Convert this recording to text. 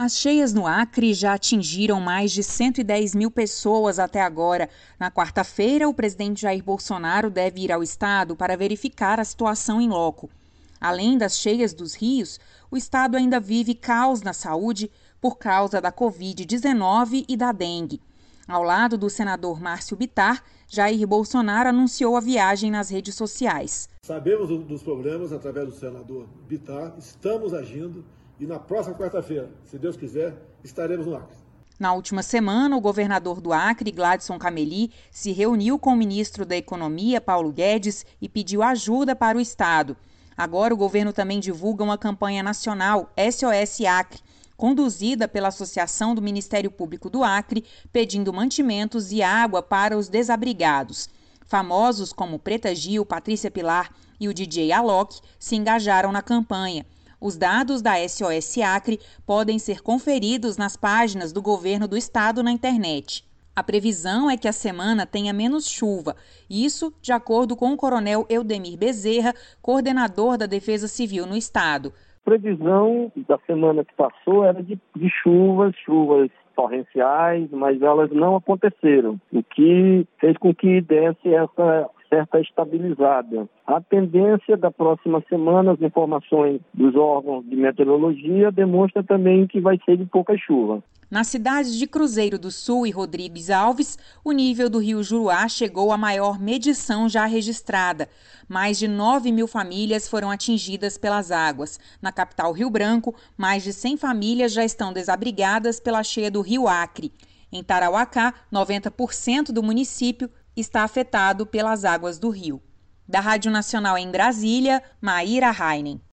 As cheias no Acre já atingiram mais de 110 mil pessoas até agora. Na quarta-feira, o presidente Jair Bolsonaro deve ir ao estado para verificar a situação em loco. Além das cheias dos rios, o estado ainda vive caos na saúde por causa da Covid-19 e da dengue. Ao lado do senador Márcio Bittar, Jair Bolsonaro anunciou a viagem nas redes sociais. Sabemos dos problemas através do senador Bittar, estamos agindo. E na próxima quarta-feira, se Deus quiser, estaremos no Acre. Na última semana, o governador do Acre, Gladson Cameli, se reuniu com o ministro da Economia, Paulo Guedes, e pediu ajuda para o estado. Agora, o governo também divulga uma campanha nacional, SOS Acre, conduzida pela Associação do Ministério Público do Acre, pedindo mantimentos e água para os desabrigados. Famosos como Preta Gil, Patrícia Pilar e o DJ Alok se engajaram na campanha. Os dados da SOS Acre podem ser conferidos nas páginas do governo do estado na internet. A previsão é que a semana tenha menos chuva, isso de acordo com o coronel Eudemir Bezerra, coordenador da Defesa Civil no estado. A previsão da semana que passou era de chuvas torrenciais, mas elas não aconteceram, o que fez com que desse essa certa estabilizada. A tendência da próxima semana, as informações dos órgãos de meteorologia demonstra também que vai ser de pouca chuva. Nas cidades de Cruzeiro do Sul e Rodrigues Alves, o nível do rio Juruá chegou à maior medição já registrada. Mais de 9 mil famílias foram atingidas pelas águas. Na capital Rio Branco, mais de 100 famílias já estão desabrigadas pela cheia do rio Acre. Em Tarauacá, 90% do município está afetado pelas águas do rio. Da Rádio Nacional em Brasília, Maíra Heinen.